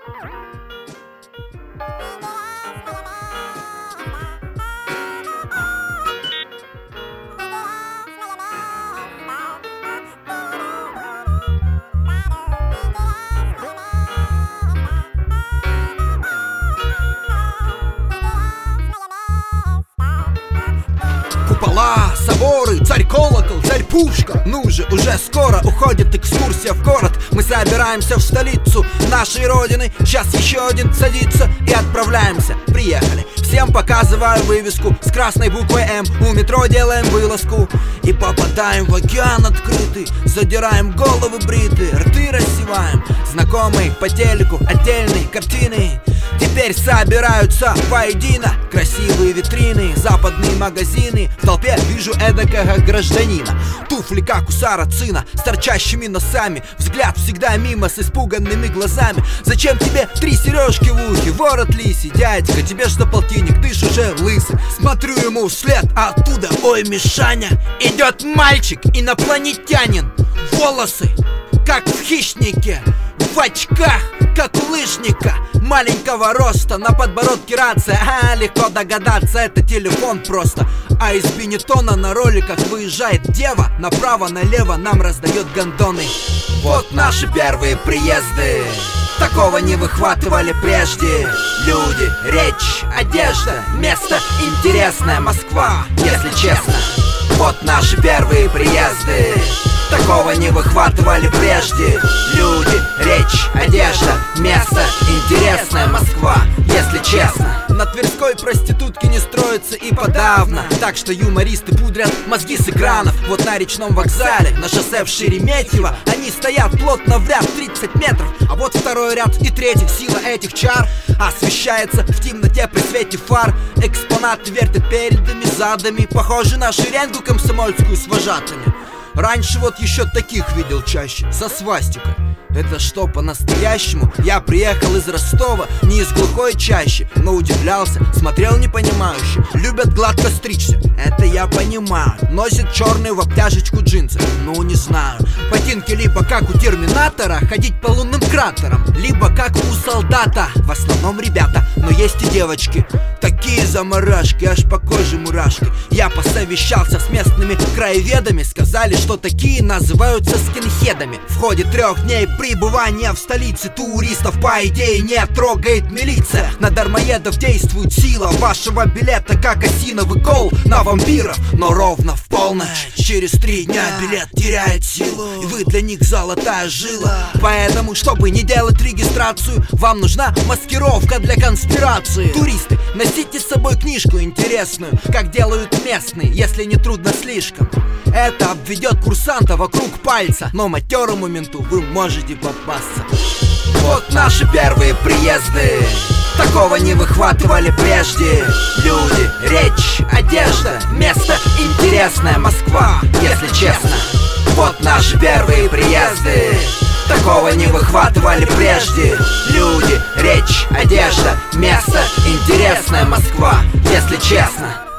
Купола, соборы, царь-колокол, царь-пушка. Ну же, уже скоро уходит экскурсия в город. Мы собираемся в столицу нашей родины. Сейчас еще один садится и отправляемся. Приехали. Всем показываю вывеску с красной буквой М. У метро делаем вылазку и попадаем в океан открытый. Задираем головы бритые, рты рассеваем. Знакомые по телеку отдельные картины теперь собираются воедино. Красивые витрины, западные магазины. В толпе вижу эдакого гражданина. Туфли как у сарацина, с торчащими носами. Взгляд всегда мимо, с испуганными глазами. Зачем тебе 3 сережки в ухе? Ворот лиси, дядька, тебе ж за полтинник, ты ж уже лысый. Смотрю ему вслед, а оттуда, ой, Мишаня, идет мальчик, инопланетянин. Волосы, как в хищнике, в очках, как у лыжника. Маленького роста, на подбородке рация. Легко догадаться, это телефон просто. А из Бенетона на роликах выезжает дева. Направо-налево нам раздает гондоны. Вот наши первые приезды. Такого не выхватывали прежде. Люди, речь, одежда, место интересное. Москва, если честно. Вот наши первые приезды. Такого не выхватывали прежде. Люди, речь, одежда, место интересное. Москва, если честно. На Тверской проститутки не строятся и подавно. Так что юмористы пудрят мозги с экранов. Вот на речном вокзале, на шоссе в Шереметьево они стоят плотно в ряд 30 метров. А вот второй ряд и третий. Сила этих чар освещается в темноте при свете фар. Экспонаты вертят передами, задами. Похожи на шеренгу комсомольскую с вожатыми. Раньше вот еще таких видел чаще, со свастикой. Это что, по-настоящему? Я приехал из Ростова, не из глухой чащи, но удивлялся, смотрел непонимающе. Любят гладко стричься, это я понимаю. Носят черные в обтяжечку джинсы, ну не знаю. Ботинки либо как у Терминатора, ходить по лунным кратерам, либо как у солдата. В основном ребята, но есть и девочки. Такие заморашки, аж по коже мурашки. Я посовещался с местными краеведами. Сказали, что такие называются скинхедами. В ходе 3 дней пребывания в столице туристов, по идее, не трогает милиция. На дармоедов действует сила вашего билета, как осиновый кол на вампиров. Но ровно в полночь, через 3 дня билет теряет силу, и вы для них золотая жила. Поэтому, чтобы не делать регистрацию, вам нужна маскировка для конспирации. Туристы, носите с собой книжку интересную, как делают местные, если не трудно слишком. Это обведет курсанта вокруг пальца, но матерому менту вы можете попасться. Вот наши первые приезды. Такого не выхватывали прежде. Люди, речь, одежда, место интересное. Москва, если честно. Вот наши первые приезды. Такого не выхватывали прежде. Люди, речь, одежда, место интересное. Москва, если честно.